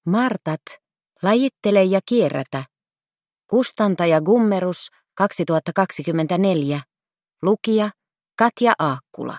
Martat, lajittele ja kierrätä. Kustantaja Gummerus 2024. Lukija Katja Aakkula.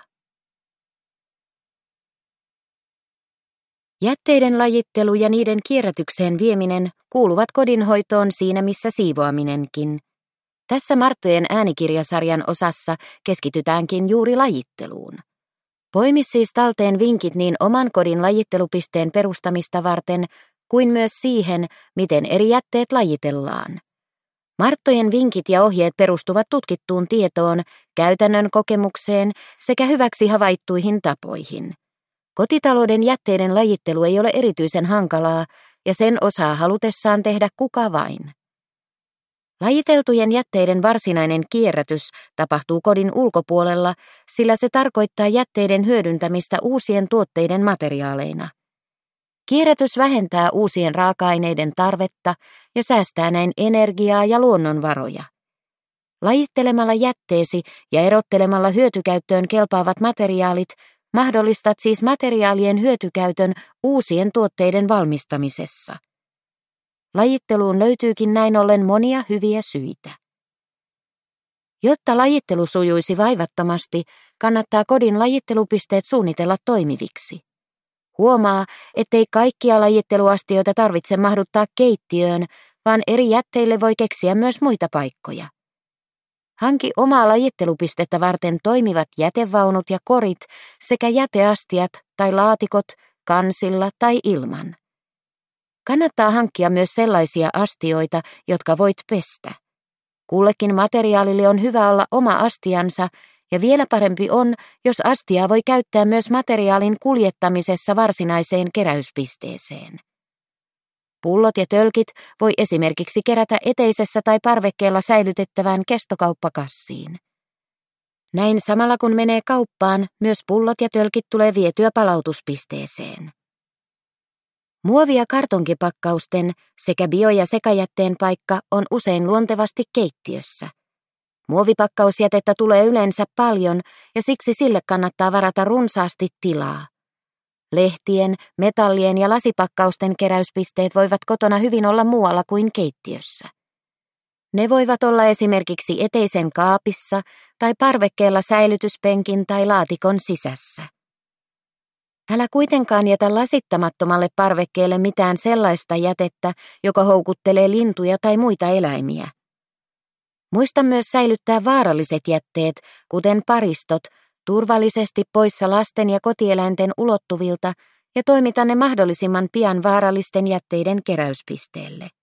Jätteiden lajittelu ja niiden kierrätykseen vieminen kuuluvat kodinhoitoon siinä missä siivoaminenkin. Tässä Marttojen äänikirjasarjan osassa keskitytäänkin juuri lajitteluun. Poimi siis talteen vinkit niin oman kodin lajittelupisteen perustamista varten kuin myös siihen, miten eri jätteet lajitellaan. Marttojen vinkit ja ohjeet perustuvat tutkittuun tietoon, käytännön kokemukseen sekä hyväksi havaittuihin tapoihin. Kotitalouden jätteiden lajittelu ei ole erityisen hankalaa ja sen osaa halutessaan tehdä kuka vain. Lajiteltujen jätteiden varsinainen kierrätys tapahtuu kodin ulkopuolella, sillä se tarkoittaa jätteiden hyödyntämistä uusien tuotteiden materiaaleina. Kierrätys vähentää uusien raaka-aineiden tarvetta ja säästää näin energiaa ja luonnonvaroja. Lajittelemalla jätteesi ja erottelemalla hyötykäyttöön kelpaavat materiaalit mahdollistat siis materiaalien hyötykäytön uusien tuotteiden valmistamisessa. Lajitteluun löytyykin näin ollen monia hyviä syitä. Jotta lajittelu sujuisi vaivattomasti, kannattaa kodin lajittelupisteet suunnitella toimiviksi. Huomaa, ettei kaikkia lajitteluastioita tarvitse mahduttaa keittiöön, vaan eri jätteille voi keksiä myös muita paikkoja. Hanki omaa lajittelupistettä varten toimivat jätevaunut ja korit sekä jäteastiat tai laatikot kansilla tai ilman. Kannattaa hankkia myös sellaisia astioita, jotka voit pestä. Kullekin materiaalille on hyvä olla oma astiansa, ja vielä parempi on, jos astiaa voi käyttää myös materiaalin kuljettamisessa varsinaiseen keräyspisteeseen. Pullot ja tölkit voi esimerkiksi kerätä eteisessä tai parvekkeella säilytettävään kestokauppakassiin. Näin samalla kun menee kauppaan, myös pullot ja tölkit tulee vietyä palautuspisteeseen. Muovi- ja kartonkipakkausten sekä bio- ja sekajätteen paikka on usein luontevasti keittiössä. Muovipakkausjätettä tulee yleensä paljon ja siksi sille kannattaa varata runsaasti tilaa. Lehtien, metallien ja lasipakkausten keräyspisteet voivat kotona hyvin olla muualla kuin keittiössä. Ne voivat olla esimerkiksi eteisen kaapissa tai parvekkeella säilytyspenkin tai laatikon sisässä. Älä kuitenkaan jätä lasittamattomalle parvekkeelle mitään sellaista jätettä, joka houkuttelee lintuja tai muita eläimiä. Muista myös säilyttää vaaralliset jätteet, kuten paristot, turvallisesti poissa lasten ja kotieläinten ulottuvilta ja toimita ne mahdollisimman pian vaarallisten jätteiden keräyspisteelle.